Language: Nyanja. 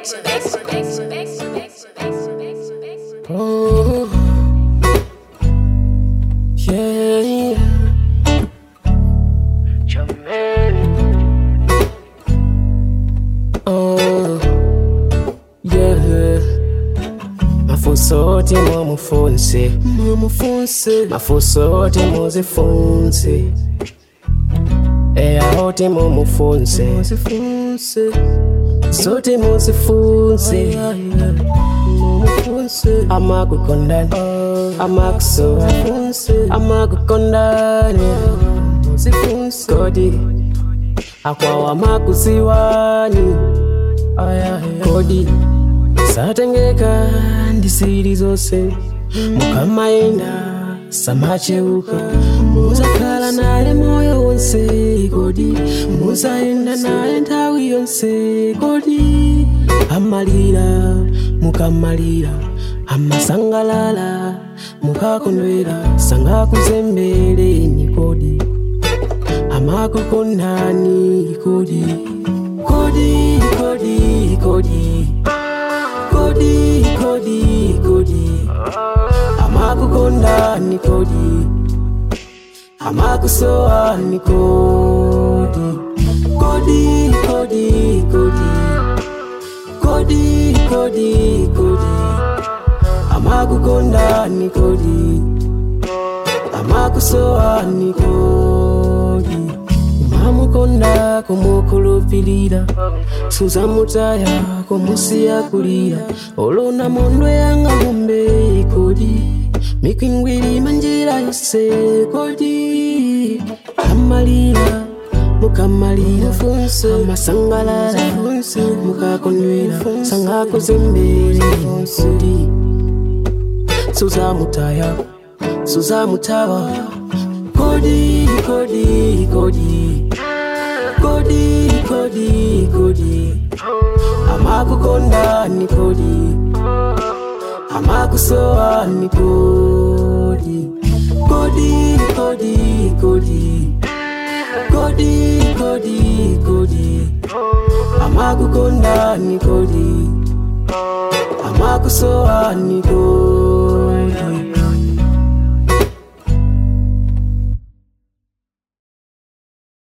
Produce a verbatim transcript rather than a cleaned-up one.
Oh, yeah, yeah. Oh, yeah. Mafusote mumufunse, mumufunse. Mafusote muzifunse. Eya hote mumufunse, muzifunse. Sote muzifunse. Mumufunse. Amakukondana, amakusowa. Amakukondana, muzifunse. Kodi akwawa makuziwani. Kodi satengeka ndisiri zose mukamaenda samacheuka muzakhala naye moyo wonse. Kodi muzaenda naye nthawi yonse. Kodi amalira mukamalira amasangalala mukakondwera sangakuzembeleni. Kodi amakukondani. Kodi Kodi Kodi Kodi Kodi Kodi Kodi amakukondani. Kodi amakusoani. Kodi Kodi Kodi Kodi Kodi Kodi Kodi amakukondani. Kodi amakusoani. Kodi mamukonda kumukulupilira suzamutaya kumusiya kulira olona mondwe yanga mumbe. Kodi mikwingwiri manjira yose. Kodi amalira mukamalira amasangalala mukakondwera sangakuzembere. Kodi suzamutaya suzamutawa. Kodi Kodi Kodi Kodi Kodi Kodi amakukondani. Kodi amakusoani. Kodi Kodi Kodi Kodi Kodi Kodi Kodi amakukondani. Kodi amakusoani. Kodi